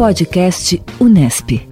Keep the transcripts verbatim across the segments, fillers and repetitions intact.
Podcast Unesp.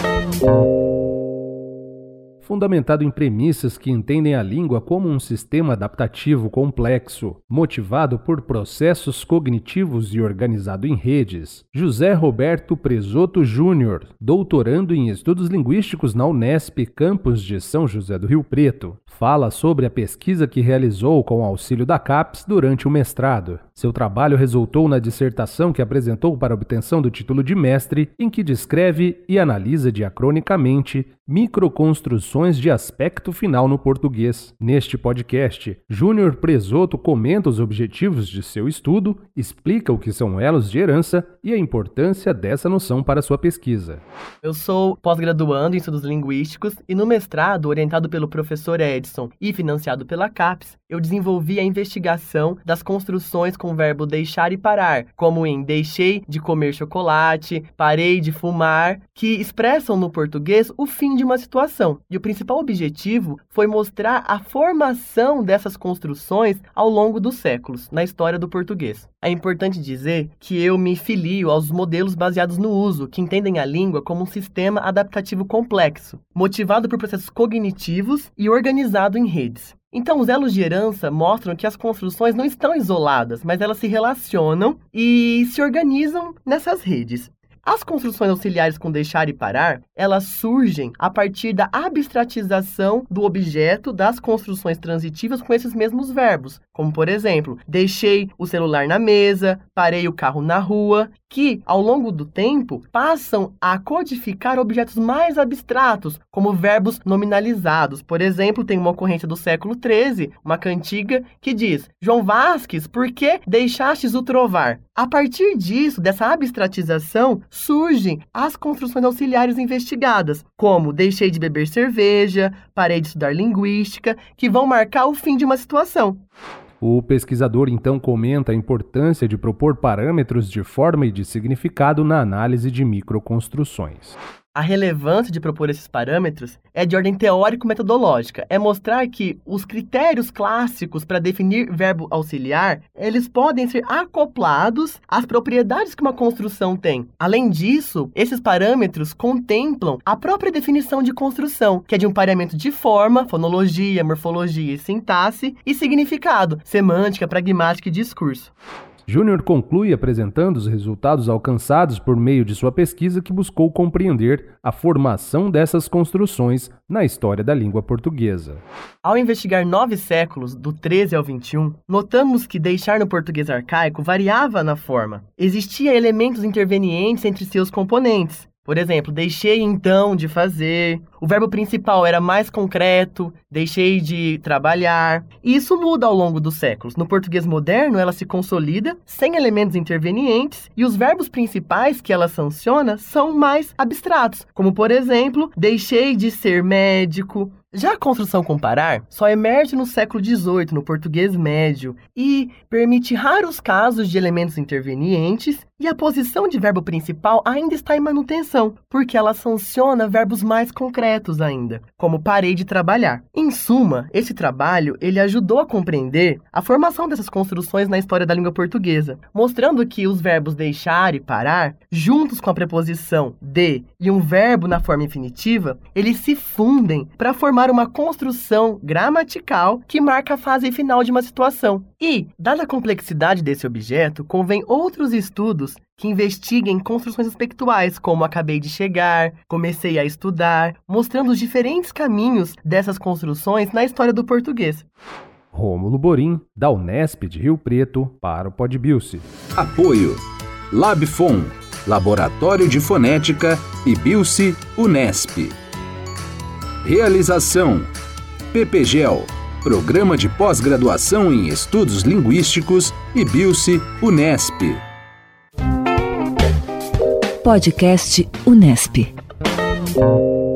Fundamentado em premissas que entendem a língua como um sistema adaptativo complexo, motivado por processos cognitivos e organizado em redes, José Roberto Presoto Júnior, doutorando em Estudos Linguísticos na Unesp, campus de São José do Rio Preto, fala sobre a pesquisa que realizou com o auxílio da CAPES durante o mestrado. Seu trabalho resultou na dissertação que apresentou para obtenção do título de mestre, em que descreve e analisa diacronicamente microconstruções de aspecto final no português. Neste podcast, Júnior Presoto comenta os objetivos de seu estudo, explica o que são elos de herança e a importância dessa noção para sua pesquisa. Eu sou pós-graduando em Estudos Linguísticos e no mestrado, orientado pelo professor Edson e financiado pela CAPES, eu desenvolvi a investigação das construções com o verbo deixar e parar, como em deixei de comer chocolate, parei de fumar, que expressam no português o fim de uma situação. E o principal objetivo foi mostrar a formação dessas construções ao longo dos séculos, na história do português. É importante dizer que eu me filio aos modelos baseados no uso, que entendem a língua como um sistema adaptativo complexo, motivado por processos cognitivos e organizado em redes. Então, os elos de herança mostram que as construções não estão isoladas, mas elas se relacionam e se organizam nessas redes. As construções auxiliares com deixar e parar, elas surgem a partir da abstratização do objeto das construções transitivas com esses mesmos verbos, como, por exemplo, deixei o celular na mesa, parei o carro na rua, que, ao longo do tempo, passam a codificar objetos mais abstratos, como verbos nominalizados. Por exemplo, tem uma ocorrência do século treze, uma cantiga que diz: João Vasques, por que deixastes o trovar? A partir disso, dessa abstratização, surgem as construções auxiliares investigadas, como deixei de beber cerveja, parei de estudar linguística, que vão marcar o fim de uma situação. O pesquisador então comenta a importância de propor parâmetros de forma e de significado na análise de microconstruções. A relevância de propor esses parâmetros é de ordem teórico-metodológica. É mostrar que os critérios clássicos para definir verbo auxiliar, eles podem ser acoplados às propriedades que uma construção tem. Além disso, esses parâmetros contemplam a própria definição de construção, que é de um pareamento de forma, fonologia, morfologia e sintaxe, e significado, semântica, pragmática e discurso. Júnior conclui apresentando os resultados alcançados por meio de sua pesquisa que buscou compreender a formação dessas construções na história da língua portuguesa. Ao investigar nove séculos, do treze ao vinte e um, notamos que deixar no português arcaico variava na forma. Existia elementos intervenientes entre seus componentes. Por exemplo, deixei então de fazer. O verbo principal era mais concreto, deixei de trabalhar. E isso muda ao longo dos séculos. No português moderno, ela se consolida sem elementos intervenientes e os verbos principais que ela sanciona são mais abstratos, como, por exemplo, deixei de ser médico. Já a construção com parar só emerge no século dezoito, no português médio, e permite raros casos de elementos intervenientes, e a posição de verbo principal ainda está em manutenção, porque ela sanciona verbos mais concretos ainda, como parei de trabalhar. Em suma, esse trabalho ele ajudou a compreender a formação dessas construções na história da língua portuguesa, mostrando que os verbos deixar e parar, juntos com a preposição de e um verbo na forma infinitiva, eles se fundem para formar uma construção gramatical que marca a fase final de uma situação. E, dada a complexidade desse objeto, convém outros estudos que investiguem construções aspectuais, como acabei de chegar, comecei a estudar, mostrando os diferentes caminhos dessas construções na história do português. Rômulo Borim, da Unesp de Rio Preto, para o Podbilce. Apoio Labfon, Laboratório de Fonética e Bilce Unesp. Realização PPGEL, Programa de Pós-Graduação em Estudos Linguísticos e Bilce Unesp. Podcast Unesp.